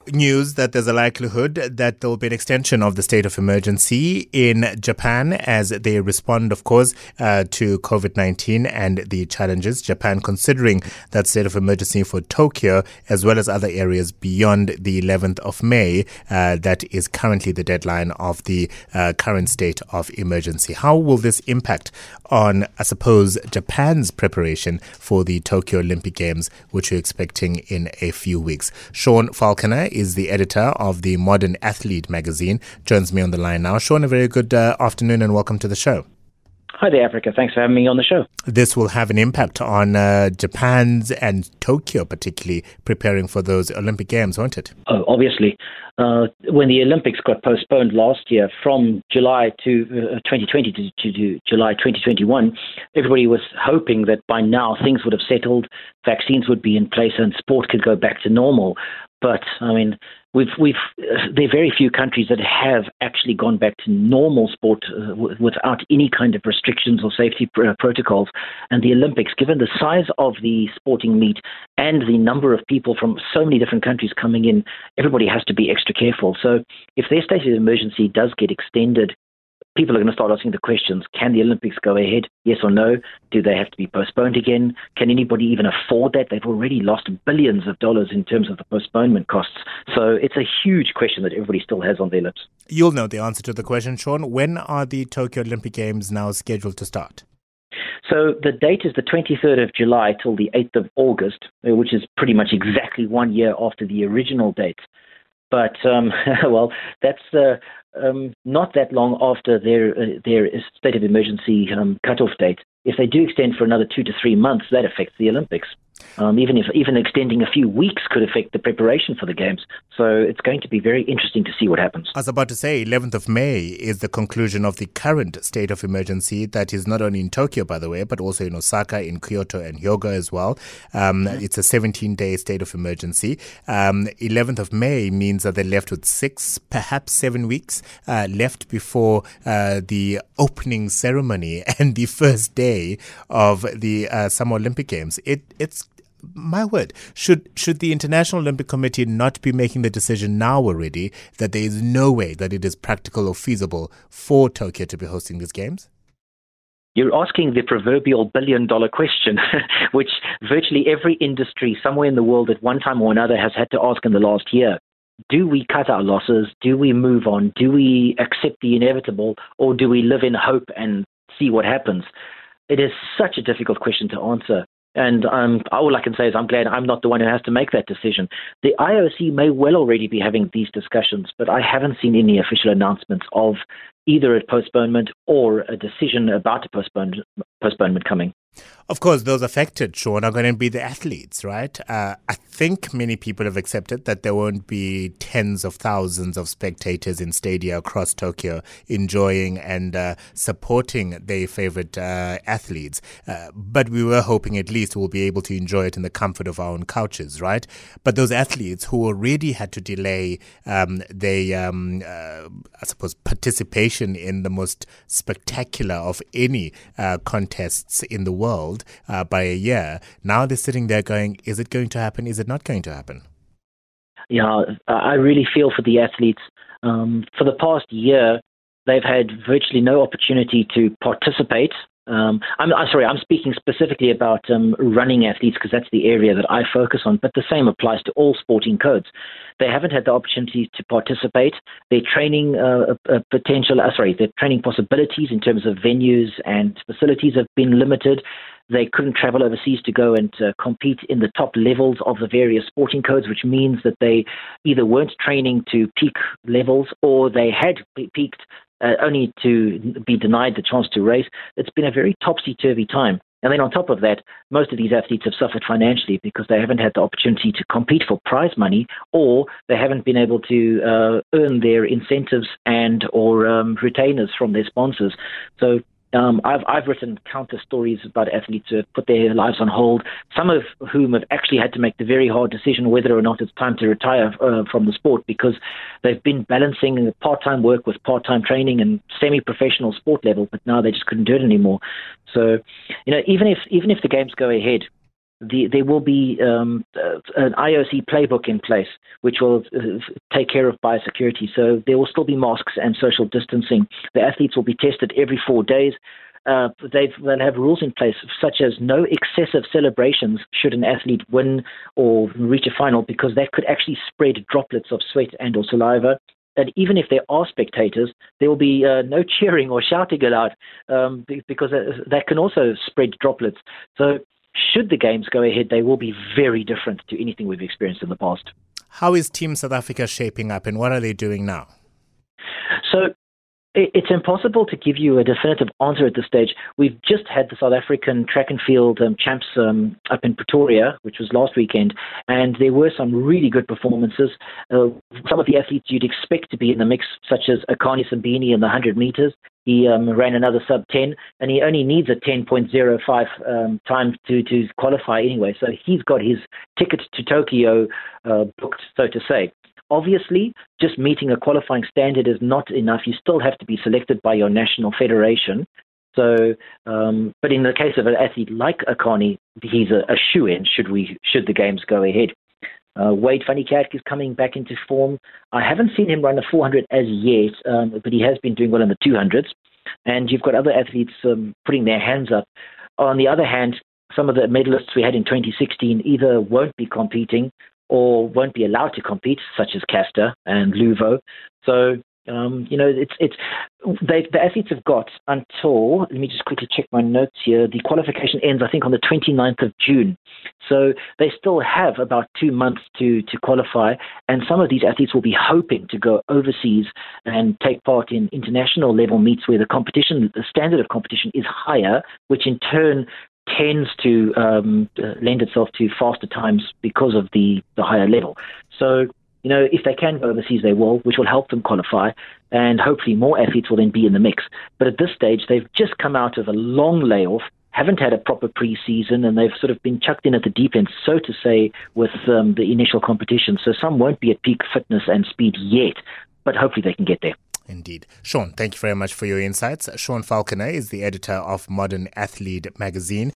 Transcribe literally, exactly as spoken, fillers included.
news that there's a likelihood that there will be an extension of the state of emergency in Japan as they respond, of course, uh, to COVID nineteen and the challenges. Japan considering that state of emergency for Tokyo as well as other areas beyond the eleventh of May. Uh, that is currently the deadline of the uh, current state of emergency. How will this impact on, I suppose, Japan's preparation for the Tokyo Olympic Games, which we're expecting in a few weeks? Sean Falconer is the editor of the Modern Athlete magazine, joins me on the line now. Sean, a very good uh, afternoon and welcome to the show. Hi there, Africa. Thanks for having me on the show. This will have an impact on uh, Japan's and Tokyo, particularly preparing for those Olympic Games, won't it? Oh, obviously. Uh, when the Olympics got postponed last year from July to uh, twenty twenty to, to, to July twenty twenty-one, everybody was hoping that by now things would have settled, vaccines would be in place and sport could go back to normal. But, I mean, we've we've uh, there are very few countries that have actually gone back to normal sport uh, w- without any kind of restrictions or safety pr- protocols. And the Olympics, given the size of the sporting meet and the number of people from so many different countries coming in, everybody has to be extra careful. So if their state of emergency does get extended, people are going to start asking the questions, can the Olympics go ahead? Yes or no? Do they have to be postponed again? Can anybody even afford that? They've already lost billions of dollars in terms of the postponement costs. So it's a huge question that everybody still has on their lips. You'll know the answer to the question, Sean. When are the Tokyo Olympic Games now scheduled to start? So the date is the twenty-third of July till the eighth of August, which is pretty much exactly one year after the original date. But, um, well, that's uh, um, not that long after their uh, their state of emergency um, cutoff date. If they do extend for another two to three months, that affects the Olympics. Um, even if even extending a few weeks could affect the preparation for the Games. So it's going to be very interesting to see what happens. I was about to say, eleventh of May is the conclusion of the current state of emergency that is not only in Tokyo, by the way, but also in Osaka, in Kyoto and Hyogo as well. Um, mm-hmm. It's a seventeen-day state of emergency. Um, eleventh of May means that they're left with six, perhaps seven weeks uh, left before uh, the opening ceremony and the first day of the uh, Summer Olympic Games. It, it's My word, should should the International Olympic Committee not be making the decision now already that there is no way that it is practical or feasible for Tokyo to be hosting these games? You're asking the proverbial billion-dollar question, which virtually every industry somewhere in the world at one time or another has had to ask in the last year. Do we cut our losses? Do we move on? Do we accept the inevitable? Or do we live in hope and see what happens? It is such a difficult question to answer. And um, all I can say is I'm glad I'm not the one who has to make that decision. The I O C may well already be having these discussions, but I haven't seen any official announcements of either a postponement or a decision about a postpone, postponement coming. Of course, those affected, Sean, are going to be the athletes, right? Uh, I think many people have accepted that there won't be tens of thousands of spectators in stadia across Tokyo enjoying and uh, supporting their favorite uh, athletes. Uh, but we were hoping at least we'll be able to enjoy it in the comfort of our own couches, right? But those athletes who already had to delay um, their, um, uh, I suppose, participation in the most spectacular of any uh, contests in the world uh, by a year. Now they're sitting there going, is it going to happen? Is it not going to happen? Yeah, I really feel for the athletes. Um, for the past year, they've had virtually no opportunity to participate. Um, I'm, I'm sorry, I'm speaking specifically about um, running athletes because that's the area that I focus on, but the same applies to all sporting codes. They haven't had the opportunity to participate. Their training uh, uh, potential, uh, sorry, their training possibilities in terms of venues and facilities have been limited. They couldn't travel overseas to go and uh, compete in the top levels of the various sporting codes, which means that they either weren't training to peak levels or they had peaked uh, only to be denied the chance to race. It's been a very topsy-turvy time. And then on top of that, most of these athletes have suffered financially because they haven't had the opportunity to compete for prize money, or they haven't been able to uh, earn their incentives and or um, retainers from their sponsors. So Um, I've I've written countless stories about athletes who have put their lives on hold, some of whom have actually had to make the very hard decision whether or not it's time to retire uh, from the sport because they've been balancing part-time work with part-time training and semi-professional sport level, but now they just couldn't do it anymore. So, you know, even if even if the games go ahead, the, there will be um, uh, an I O C playbook in place, which will uh, take care of biosecurity. So there will still be masks and social distancing. The athletes will be tested every four days. Uh, they've, they'll have rules in place, such as no excessive celebrations should an athlete win or reach a final, because that could actually spread droplets of sweat and or saliva. And even if there are spectators, there will be uh, no cheering or shouting allowed, um, because that can also spread droplets. So should the games go ahead, they will be very different to anything we've experienced in the past. How is Team South Africa shaping up, and what are they doing now? So it's impossible to give you a definitive answer at this stage. We've just had the South African track and field um, champs um, up in Pretoria, which was last weekend, and there were some really good performances. Uh, some of the athletes you'd expect to be in the mix, such as Akani Simbine in the one hundred meters. He um, ran another sub ten, and he only needs a ten point oh five um, time to, to qualify anyway. So he's got his ticket to Tokyo uh, booked, so to say. Obviously, just meeting a qualifying standard is not enough. You still have to be selected by your national federation. So, um, but in the case of an athlete like Akani, he's a, a shoo-in should we should the games go ahead. Uh, Wade van Niekerk is coming back into form. I haven't seen him run a four hundred as yet, um, but he has been doing well in the two hundreds. And you've got other athletes um, putting their hands up. On the other hand, some of the medalists we had in twenty sixteen either won't be competing or won't be allowed to compete, such as Caster and Luvo. So, um, you know, it's it's they, the athletes have got until, let me just quickly check my notes here, the qualification ends, I think, on the twenty-ninth of June. So they still have about two months to, to qualify, and some of these athletes will be hoping to go overseas and take part in international level meets where the competition, the standard of competition is higher, which in turn tends to um, uh, lend itself to faster times because of the, the higher level. So, you know, if they can go overseas, they will, which will help them qualify, and hopefully more athletes will then be in the mix. But at this stage, they've just come out of a long layoff, haven't had a proper pre-season, and they've sort of been chucked in at the deep end, so to say, with um, the initial competition. So some won't be at peak fitness and speed yet, but hopefully they can get there. Indeed. Sean, thank you very much for your insights. Sean Falconer is the editor of Modern Athlete magazine.